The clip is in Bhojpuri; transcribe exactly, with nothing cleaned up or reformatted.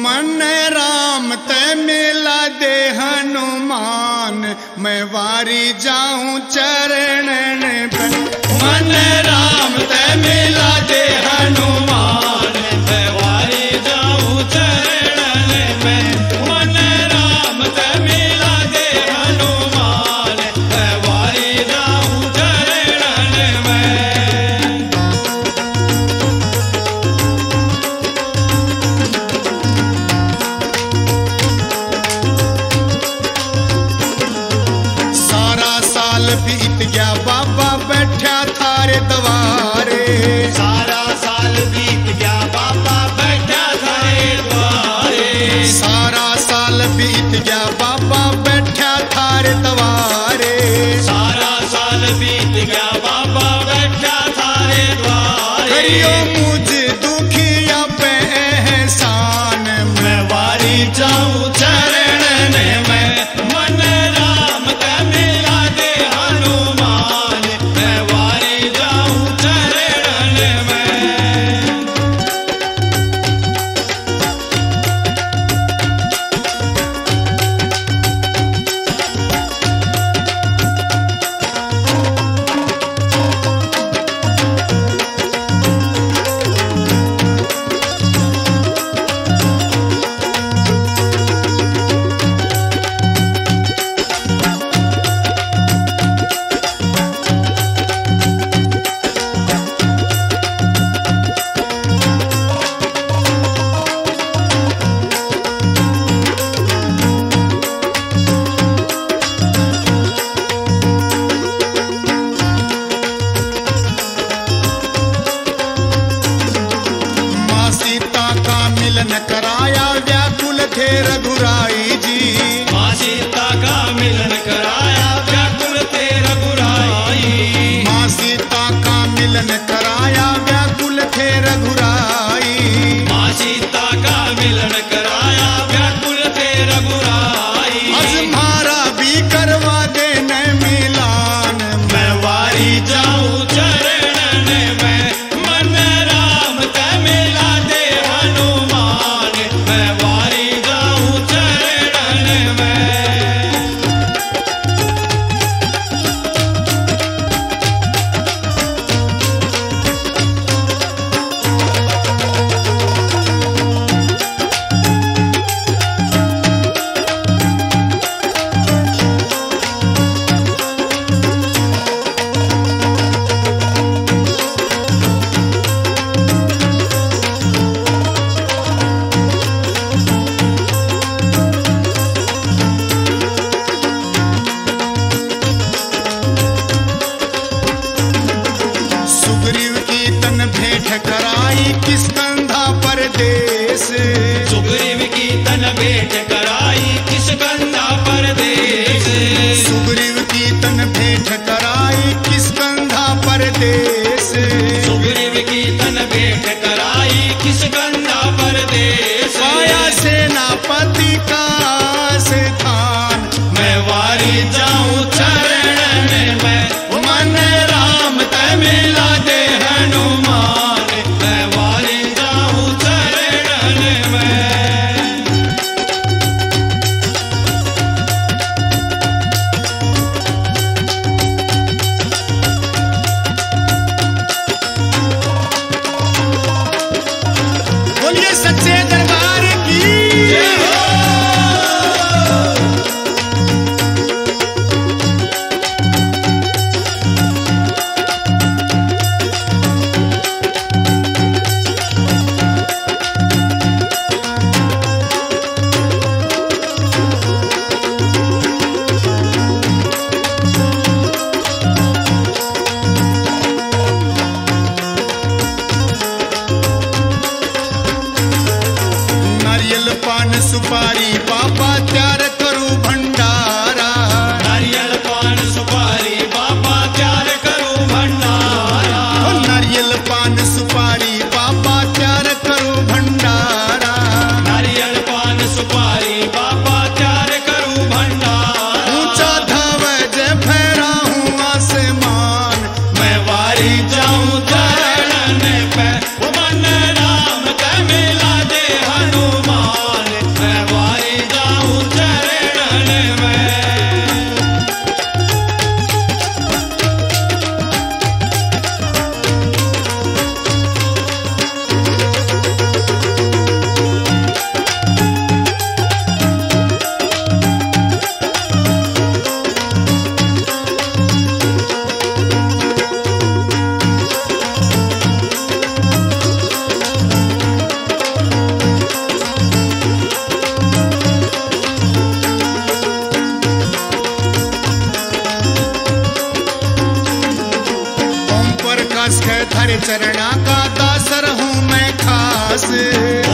मन राम ते मिला दे हनुमान, मैं वारी जाऊं चरणन पे। मन राम ते मिला दे हनुमान, मैं वारी जाऊं चरणन पे। मन राम ते मिला दे हनुमान, मैं वारी जाऊं चरणन में। सारा साल बीत गया बाबा बैठा थारे द्वारे, सारा साल बीत गया बाबा बैठा थारे द्वारे। सारा साल बीत गया बाबा बैठा थारे द्वारे। सारा साल बीत गया बाबा बैठा थारे द्वारे। करियो मुझ दुखिया पे एहसान, मैं वारी जाऊं चरणन में। मन राम ते मिला दे हनुमान, मैं वारी जाऊं चरणन में। माँ सीता का मिलन कराया व्याकुल थे रघुराई जी। माँ सीता का मिलन कराया व्याकुल थे रघुराई। माँ सीता का मिलन कराया व्याकुल थे रघुराई। माँ सीता का मिलन कराया व्याकुल थे रघुराई। अज मारा भी करवा दे न मिलान, मैं वारी जाऊं चरणन में। मन राम ते मिला दे हनुमान, मैं वारी जाऊं चरणन में। सुग्रीव की तन भेंट कराई किस कंधा परदेस। सुग्रीव की तन भेंट कराई किस कंधा परदेस। सुग्रीव की तन भेंट कराई किस कंधा परदेस। सुग्रीव की तन भेंट कराई किस कंधा परदेस। पाया सेनापति का स्थान, मैं वारी जाऊं चरणन में। मन राम ते मिला दे हनुमान, मैं वारी जाऊं चरणन में। बोलिए सच्चे दरबार की जय हो। नारियल पान सुपारी बाबा त्यार करू भंडारा। नारियल पान सुपारी बाबा त्यार करूं भंडारा। ओ नारियल पान सुपारी बाबा त्यार करू भंडारा। नारियल पान सुपारी बाबा त्यार करूं भंडारा। ऊंचा ध्वज फहराऊं आसमान, मैं वारी जाऊं चरणन पे। मन राम ते मिला दे हनुमान, चरणा का दासर हूँ मैं खास।